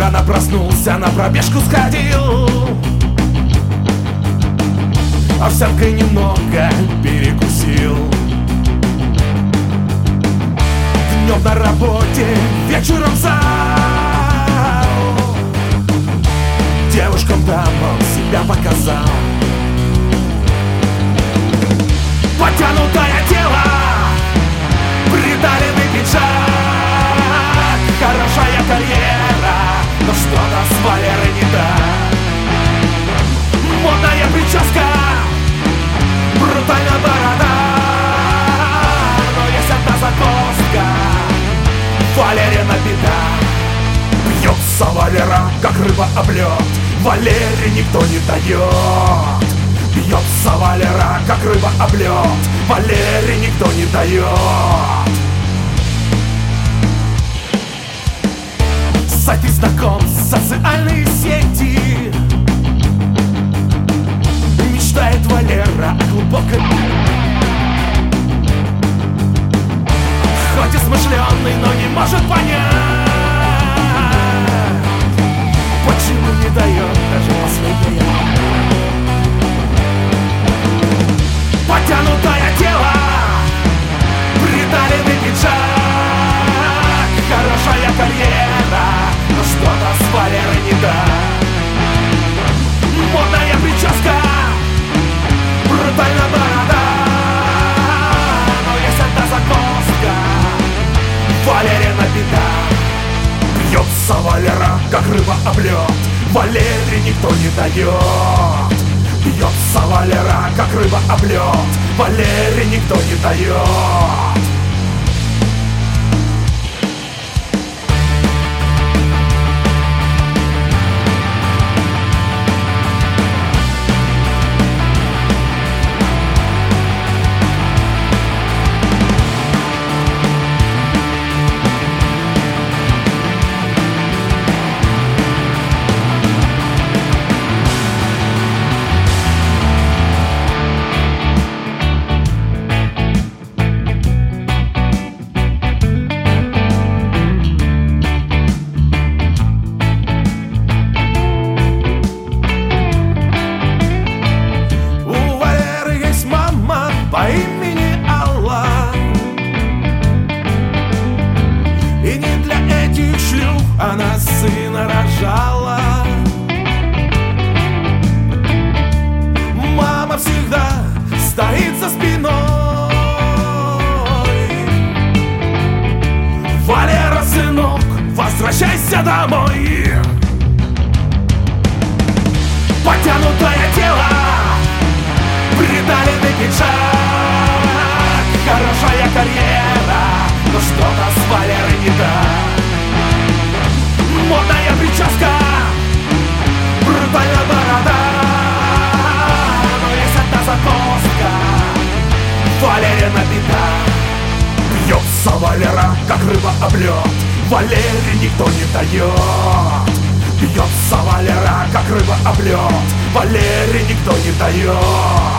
Рано проснулся, на пробежку сходил, овсянкой немного перекусил. Днем на работе, вечером в зал, девушкам там он себя показал. Потянутое тело, приталенный пиджак, хорошая карьера, но что-то с Валерой не так. Модная прическа, брутальная борода, но есть одна загвоздка: Валерина беда. Бьется Валера, как рыба об лед, Валере никто не дает. Бьется Валера, как рыба об лед, Валере никто не дает. Сайты знакомств, социальные сети, мечтает Валера о глубокой. Хоть и смышленый, но не может понять, почему не дает даже последнее. Потянутое тело, приталенный пиджак, хорошая карьера, но что-то с Валерой не так. Модная прическа, брутальная борода, но есть одна загвоздка: Валерина беда. Бьется Валера, как рыба об лед, Валере никто не дает. Бьется Валера, как рыба об лед, Валере никто не дает. По имени Алла, и не для этих шлюх она сына рожала. Мама всегда стоит за спиной. Валера, сынок, возвращайся домой. Потянутое тело, приталенный пиджак, хорошая карьера, но что-то с Валерой не так. Модная прическа, брутальная борода, но есть одна загвоздка: Валерина беда. Бьется Валера, как рыба об лед, Валере никто не дает. Бьется Валера, как рыба об лед, Валере никто не дает.